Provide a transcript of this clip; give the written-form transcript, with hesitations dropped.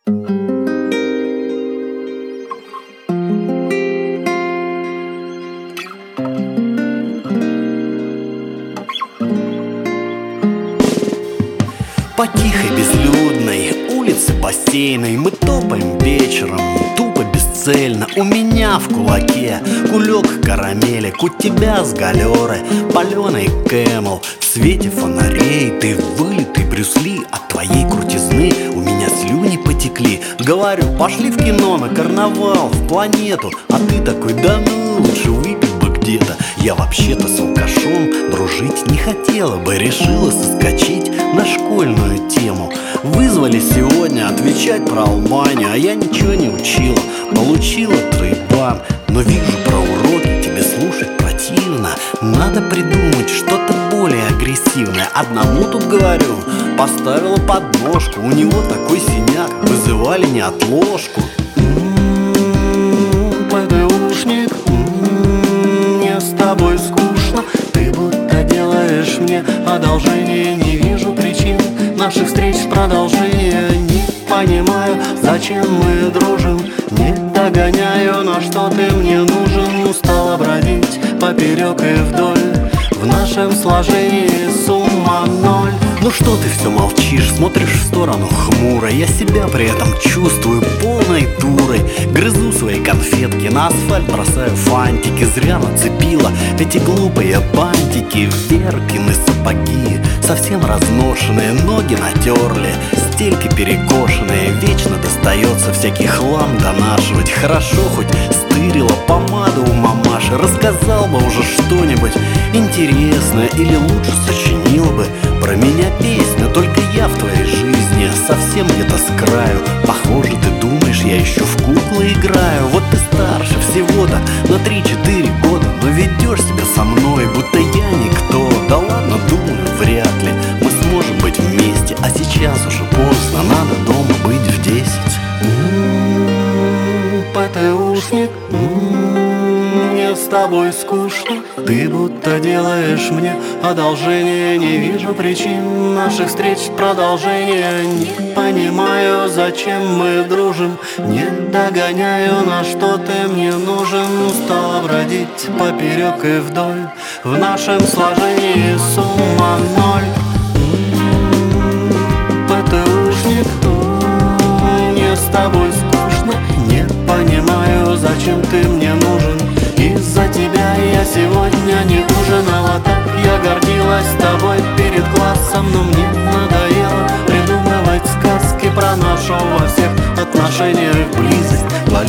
По тихой безлюдной улице бассейной мы топаем вечером, тупо бесцельно. У меня в кулаке кулек карамелек, у тебя с галеры паленый Кэмел. В свете фонарей ты вылитый Брюс Ли, от твоей крутизны у меня слюни потекли. Говорю, пошли в кино, на карнавал, в планету. А ты такой, да ну, лучше выпить бы где-то. Я вообще-то с алкашом дружить не хотела бы, решила соскочить на школьную тему. Вызвали сегодня отвечать про Албанию, а я ничего не учила, получила тройбан. Но вижу, про уроки тебе слушать противно. Надо придумать что-то более агрессивное. Одному тут говорю, поставила подножку, у него такой синяк, вызывали неотложку. ПТУшник, мне с тобой скучно. Ты будто делаешь мне одолжение. Не вижу причин наших встреч, продолжения. Не понимаю, зачем мы дружим. Не догоняю, на что ты мне нужен. Устала бродить поперек и вдоль. В нашем сложении сумма ноль. Ну что ты все молчишь, смотришь в сторону хмуро. Я себя при этом чувствую полной дурой. Грызу свои конфетки, на асфальт бросаю фантики. Зря нацепила эти глупые бантики. Веркины сапоги совсем разношенные, ноги натерли, стельки перекошенные. Вечно достается всякий хлам донашивать. Хорошо хоть стырила помаду у мамаши. Рассказал бы уже что-нибудь интересное, или лучше сочинил бы про меня песня. Только я в твоей жизни совсем где-то с краю. Похоже, ты думаешь, я еще в куклы играю. Вот ты старше всего-то на 3-4 года, но ведешь себя со мной, будто я никто. Да ладно, думаю, вряд ли мы сможем быть вместе. А сейчас уже поздно, надо дома быть в 10. ПТУшник, мне с тобой скучно. Ты будто делаешь мне одолжение. Не вижу причин наших встреч, продолжения. Не понимаю, зачем мы дружим. Не догоняю, на что ты мне нужен. Устала бродить поперек и вдоль. В нашем сложении сумма ноль. ПТУшник, мне с тобой скучно. Не понимаю, зачем ты мне нужен. Из-за тебя я сегодня не ужинала так. Я гордилась тобой перед классом, но мне надоело придумывать сказки про нашу во всех отношениях близость.